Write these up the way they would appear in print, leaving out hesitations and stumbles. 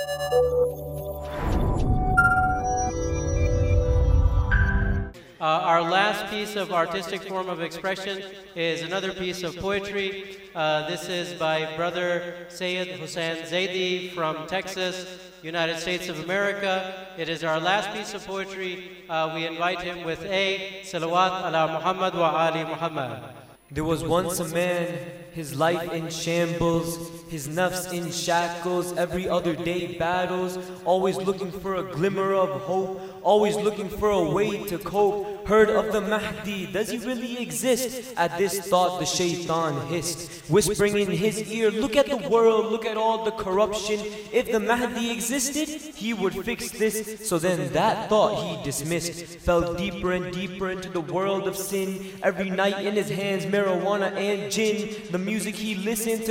Our last piece of artistic form of expression is another piece of poetry. This is by Brother Sayyid Hussein Zaidi from Texas, United States of America. It is our last piece of poetry. We invite him with a Salawat ala Muhammad wa Ali Muhammad. There was once a man, his life in shambles, his nafs in shackles, every other day battles, always looking for a glimmer of hope, always looking for a way to cope. Heard of the Mahdi, does he really exist? At this thought the shaitan hissed, whispering in his ear, look at the world, look at all the corruption. If the Mahdi existed, he would fix this. So then that thought he dismissed, fell deeper and deeper into the world of sin. Every night in his hands marijuana and gin. The music he listened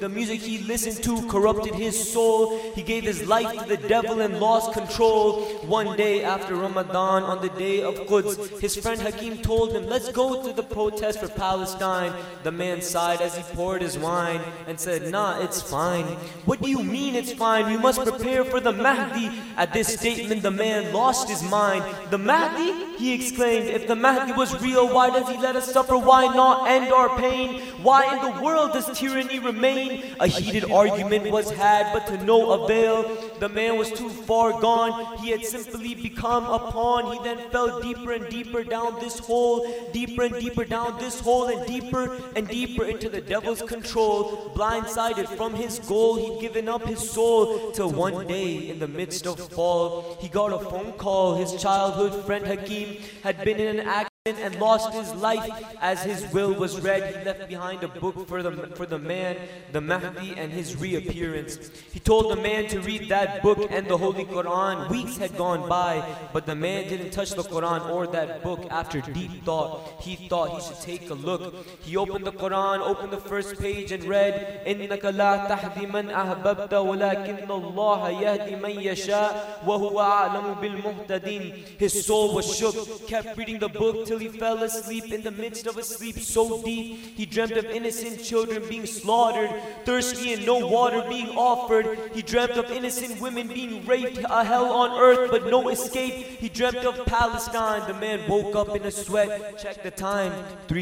to corrupted his soul. He gave his life to the devil and lost control. One day after Ramadan, on the day of Quds, his friend Hakim told him, let's go to the protest for Palestine. The man sighed as he poured his wine and said, nah, it's fine. What do you mean it's fine? We must prepare for the Mahdi. At this statement the man lost his mind. The Mahdi? He exclaimed, if the Mahdi was real, why does he let us suffer? Why not end our pain? Why in the world does tyranny remain? A heated argument was had, but to no avail. The man was too far gone. He had simply become a pawn. He then fell deeper and deeper down this hole, deeper and deeper down this hole, and deeper into the devil's control. Blindsided from his goal, he'd given up his soul, till one day in the midst of fall, he got a phone call. His childhood friend Hakim had been in an accident and lost his life. As his will was read, he left behind a book for the man, the Mahdi, and his reappearance. He told the man to read that book and the Holy Quran. Weeks had gone by, but the man didn't touch the Quran or that book. After deep thought, he thought he should take a look. He opened the Quran, opened the first page and read, إِنَّكَ لَا تَهْدِي مَنْ أَحْبَبْتَ وَلَكِنَّ اللَّهَ يَهْدِي مَنْ يَشَاءُ وَهُوَ أَعْلَمُ بِالْمُهْتَدِينَ. His soul was shook, kept reading the book till he fell asleep. In the midst of a sleep so deep, he dreamt of innocent children being slaughtered, thirsty and no water being offered. He dreamt of innocent women being raped, a hell on earth but no escape. He dreamt of Palestine. The man woke up in a sweat, checked the time,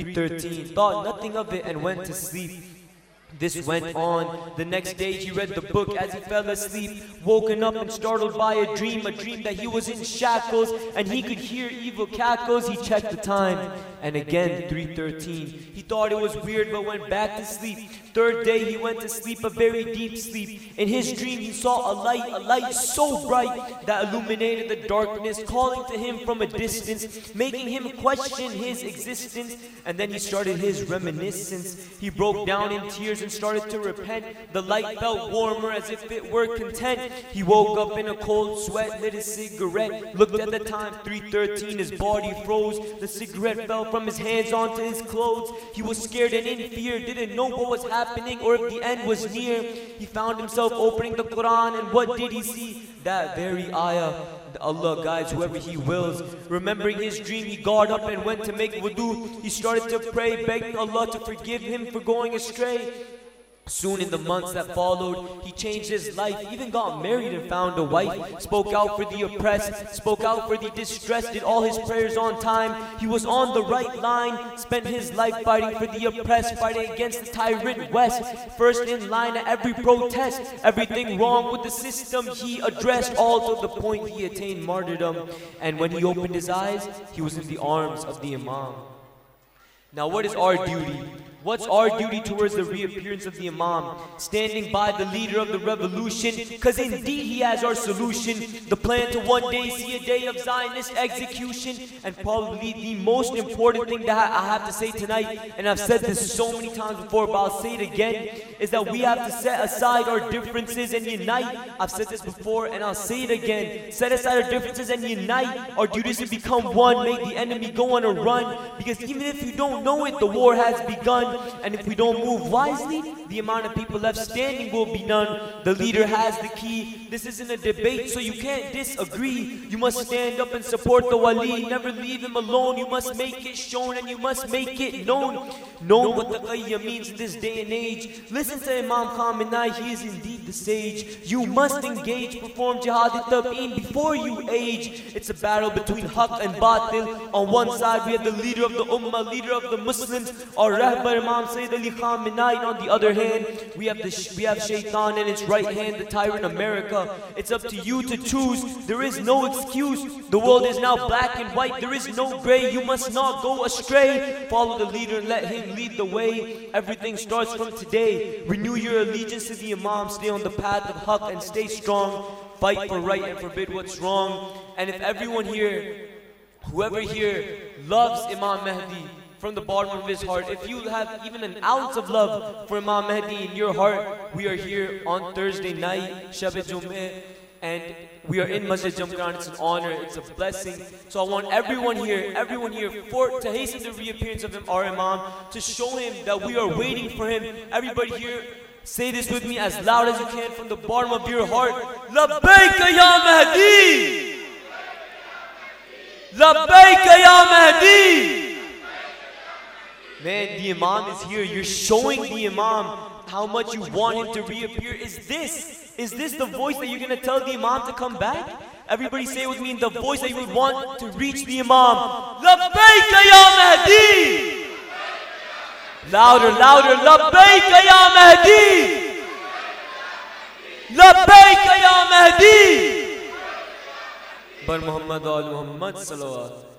3:13, thought nothing of it and went to sleep. This went on. The next day he read the book as he fell asleep, woken up and startled by a dream that he was in shackles and he could hear evil cackles. He checked the time and again 3:13. He thought it was weird but went back to sleep. Third day he went to sleep, a very deep sleep. In his dream he saw a light so bright that illuminated the darkness, calling to him from a distance, making him question his existence. And then he started his reminiscence. He broke down in tears and started to repent. The light felt warmer as if it were content. He woke up in a cold sweat, lit a cigarette, looked at the time, 3:13, his body froze. The cigarette fell from his hands onto his clothes. He was scared and in fear, didn't know what was happening or if the end was near. He found himself opening the Quran, and what did he see? That very ayah. Allah guides whoever He wills. Remembering his dream, he got up and went to make wudu. He started to pray, begging Allah to forgive him for going astray. Soon in the months that followed, he changed his life, even got married and found a wife, spoke out for the oppressed, spoke out for the distressed, did all his prayers on time. He was on the right line, spent his life fighting for the oppressed, fighting against the tyrant West. First in line at every protest, everything wrong with the system he addressed, all to the point he attained martyrdom. And when he opened his eyes, he was in the arms of the Imam. Now what is our duty? What's our duty towards the reappearance of the Imam? Standing by the leader of the revolution, cause indeed he has our solution. The plan to one day see a day of Zionist execution. And probably the most important thing that I have to say tonight, and I've said this so many times before, but I'll say it again, is that we have to set aside our differences and unite. I've said this before and I'll say it again. Set aside our differences and unite. Our duty is to become one, make the enemy go on a run. Because even if you don't know it, the war has begun. done. And if we don't move wisely, the amount of people left standing will be none. The leader has the key. This isn't a debate, so you can't disagree. You must stand up and support the wali. Never leave him alone. You must make it shown and you must make it known. Known what the qayya means in this day and age. Listen to Imam Khamenei, he is indeed the sage. You must engage, perform jihad at-tab'een before you age. It's a battle between haqq and batil. On one side we have the leader of the ummah, leader of the Muslims, our Rahbar Imam Sayyid Ali Khamenei. And on the other hand, we have Shaitan in its right hand, the tyrant America. It's up to you to choose. There is no excuse. The world is now black and white. There is no gray. You must not go astray. Follow the leader and let him lead the way. Everything starts from today. Renew your allegiance to the Imam. Stay on the path of haqq and stay strong. Fight for right and forbid what's wrong. And if everyone here, whoever here loves Imam Mahdi from the bottom of his heart, if you have even an ounce of love for Imam Mahdi in your heart, we are here on Thursday night, Shab-e-Jum'ah, and we are in Masjid Jamkran. It's an honor, it's a blessing. So I want everyone here to hasten the reappearance of our Imam, to show him that we are waiting for him. Everybody here, say this with me as loud as you can from the bottom of your heart. Labbaika ya Mahdi! Labbaika ya Mahdi! Man, the Imam is here. You're showing the Imam how much you want him to reappear. Is this the voice that you're going to tell the Imam to come back? Everybody say it with me in the voice that you would want to reach the Imam. Labbaika ya Mahdi! Louder, louder. Labbaika ya Mahdi! Labbaika ya Mahdi! Bar Muhammad al Muhammad salawat.